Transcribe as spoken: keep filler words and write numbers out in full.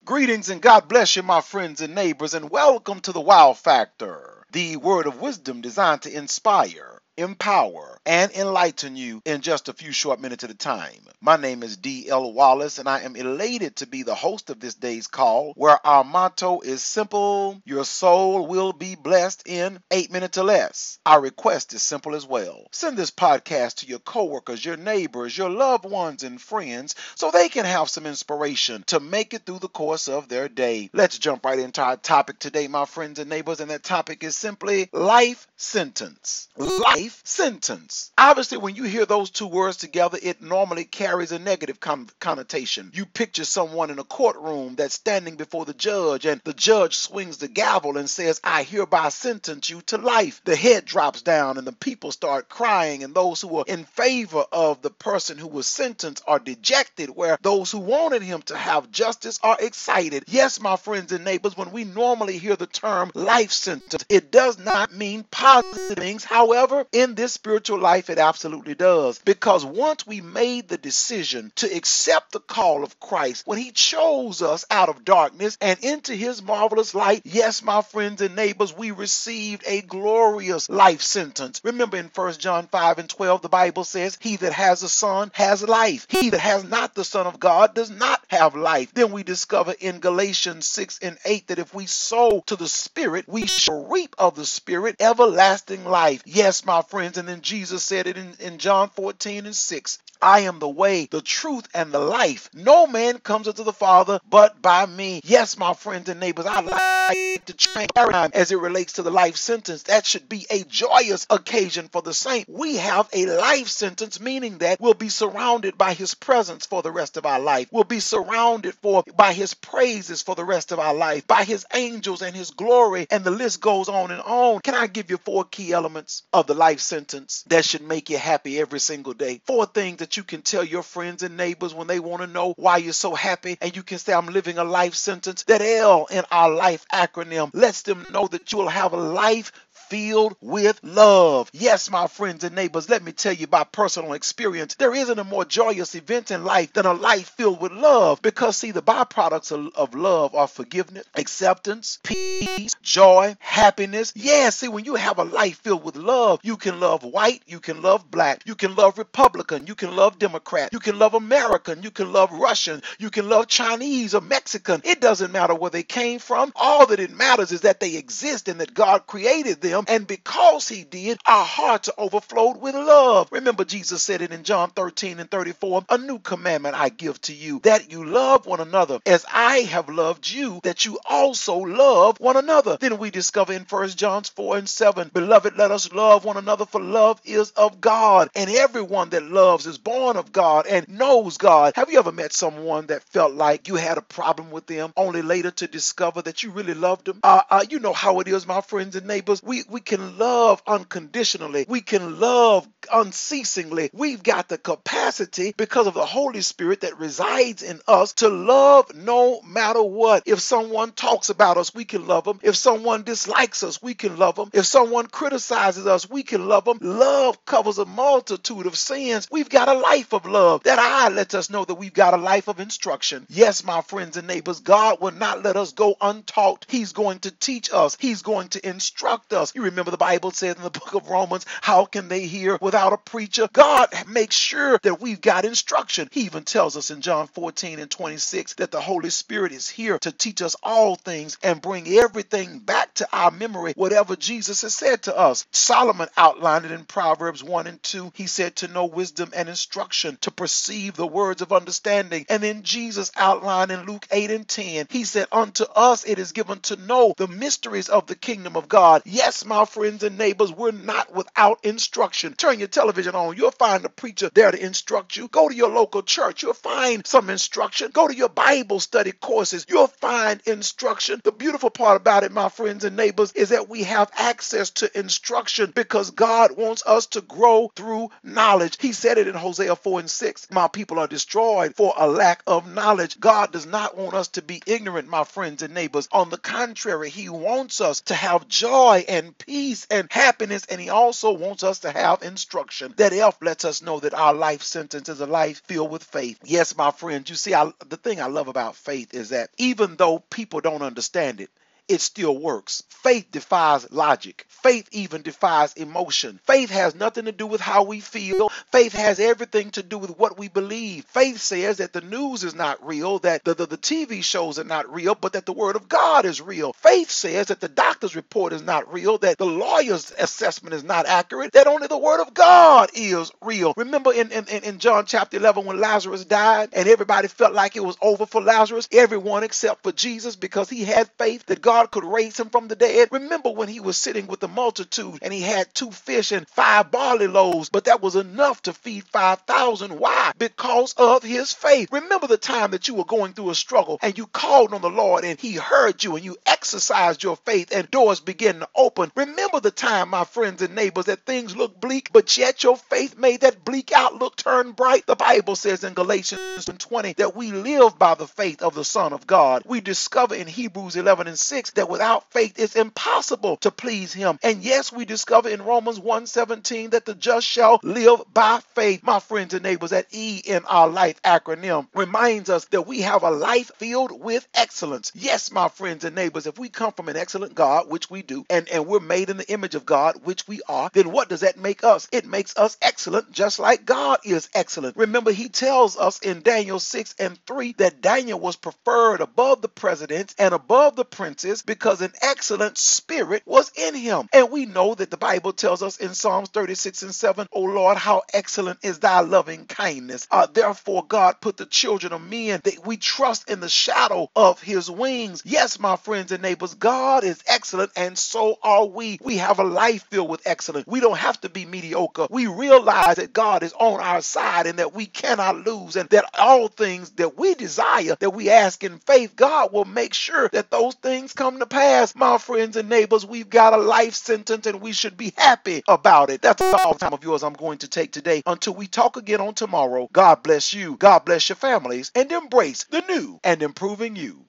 Greetings and God bless you, my friends and neighbors, and welcome to the Wow Factor, the word of wisdom designed to inspire, empower, and enlighten you in just a few short minutes at a time. My name is D L Wallace, and I am elated to be the host of this day's call, where our motto is simple: your soul will be blessed in eight minutes or less. Our request is simple as well. Send this podcast to your coworkers, your neighbors, your loved ones, and friends so they can have some inspiration to make it through the course of their day. Let's jump right into our topic today, my friends and neighbors, and that topic is simply life sentence. Life sentence. Obviously, when you hear those two words together, it normally carries a negative con- connotation. You picture someone in a courtroom that's standing before the judge, and the judge swings the gavel and says, "I hereby sentence you to life." The head drops down and the people start crying, and those who are in favor of the person who was sentenced are dejected, where those who wanted him to have justice are excited. Yes, my friends and neighbors, when we normally hear the term life sentence, it does not mean positive things. However, in this spiritual life, it absolutely does. Because once we made the decision to accept the call of Christ, when he chose us out of darkness and into his marvelous light, yes, my friends and neighbors, we received a glorious life sentence. Remember in First John five and twelve, the Bible says, "He that has a son has life. He that has not the Son of God does not have life." Then we discover in Galatians six and eight that if we sow to the Spirit, we shall reap of the Spirit everlasting life. Yes, my friends, and then Jesus said it in, in John fourteen and six. "I am the way, the truth, and the life. No man comes unto the Father but by me." Yes, my friends and neighbors, I like to change paradigm as it relates to the life sentence. That should be a joyous occasion for the saint. We have a life sentence, meaning that we'll be surrounded by his presence for the rest of our life. We'll be surrounded for by his praises for the rest of our life, by his angels and his glory, and the list goes on and on. Can I give you four key elements of the life sentence that should make you happy every single day? Four things that you can tell your friends and neighbors when they want to know why you're so happy, and you can say, "I'm living a life sentence." That L in our life acronym lets them know that you will have a life filled with love. Yes, my friends and neighbors, let me tell you by personal experience, there isn't a more joyous event in life than a life filled with love. Because see, the byproducts of, of love are forgiveness, acceptance, peace, joy, happiness. Yeah, see, when you have a life filled with love, you can love white, you can love black, you can love Republican, you can love Democrat, you can love American, you can love Russian, you can love Chinese or Mexican. It doesn't matter where they came from. All that it matters is that they exist and that God created them. And because he did, our hearts are overflowed with love. Remember, Jesus said it in John thirteen and thirty-four, "A new commandment I give to you, that you love one another as I have loved you, that you also love one another." Then we discover in First John four and seven, "Beloved, let us love one another, for love is of God. And everyone that loves is born of God and knows God." Have you ever met someone that felt like you had a problem with them, only later to discover that you really loved them? Uh, uh, you know how it is, my friends and neighbors. We we can love unconditionally. We can love unceasingly. We've got the capacity, because of the Holy Spirit that resides in us, to love no matter what. If someone talks about us, we can love them. If someone dislikes us, we can love them. If someone criticizes us, we can love them. Love covers a multitude of sins. We've got a life of love. That eye lets us know that we've got a life of instruction. Yes, my friends and neighbors, God will not let us go untaught. He's going to teach us. He's going to instruct us. You remember the Bible says in the book of Romans, "How can they hear without a preacher?" God makes sure that we've got instruction. He even tells us in John fourteen and twenty-six that the Holy Spirit is here to teach us all things and bring everything back to our memory, whatever Jesus has said to us. Solomon outlined it in Proverbs one and two. He said to know wisdom and instruction, to perceive the words of understanding. And then Jesus outlined in Luke eight and ten. He said, "Unto us it is given to know the mysteries of the kingdom of God." Yes, my friends and neighbors, we're not without instruction. Turn your television on. You'll find a preacher there to instruct you. Go to your local church. You'll find some instruction. Go to your Bible study courses. You'll find instruction. The beautiful part about it, my friends and neighbors, is that we have access to instruction because God wants us to grow through knowledge. He said it in Hosea four and six. "My people are destroyed for a lack of knowledge." God does not want us to be ignorant, my friends and neighbors. On the contrary, he wants us to have joy and peace and happiness, and he also wants us to have instruction. That F lets us know that our life sentence is a life filled with faith. Yes, my friends, you see, I, the thing I love about faith is that even though people don't understand it, it still works. Faith defies logic. Faith even defies emotion. Faith has nothing to do with how we feel. Faith has everything to do with what we believe. Faith says that the news is not real, that the, the, the T V shows are not real, but that the word of God is real. Faith says that the doctor's report is not real, that the lawyer's assessment is not accurate, that only the word of God is real. Remember in, in, in John chapter eleven when Lazarus died and everybody felt like it was over for Lazarus? Everyone except for Jesus, because he had faith that God could raise him from the dead. Remember when he was sitting with the multitude and he had two fish and five barley loaves, but that was enough to feed five thousand. Why? Because of his faith. Remember the time that you were going through a struggle and you called on the Lord and he heard you and you exercised your faith and doors began to open. Remember the time, my friends and neighbors, that things looked bleak, but yet your faith made that bleak outlook turn bright. The Bible says in Galatians twenty that we live by the faith of the Son of God. We discover in Hebrews eleven and six that without faith it's impossible to please him. And yes, we discover in Romans one seventeen that the just shall live by faith. My friends and neighbors, that E in our life acronym reminds us that we have a life filled with excellence. Yes, my friends and neighbors, if we come from an excellent God, which we do, and, and we're made in the image of God, which we are, then what does that make us? It makes us excellent, just like God is excellent. Remember, he tells us in Daniel six and three that Daniel was preferred above the presidents and above the princes because an excellent spirit was in him. And we know that the Bible tells us in Psalms thirty-six and seven, O Lord, how excellent is thy loving kindness. Uh, therefore, God put the children of men that we trust in the shadow of his wings. Yes, my friends and neighbors, God is excellent, and so are we. We have a life filled with excellence. We don't have to be mediocre. We realize that God is on our side and that we cannot lose, and that all things that we desire, that we ask in faith, God will make sure that those things come to pass. My friends and neighbors, we've got a life sentence and we should be happy about it. That's all the time of yours I'm going to take today. Until we talk again on tomorrow, God bless you, God bless your families, and embrace the new and improving you.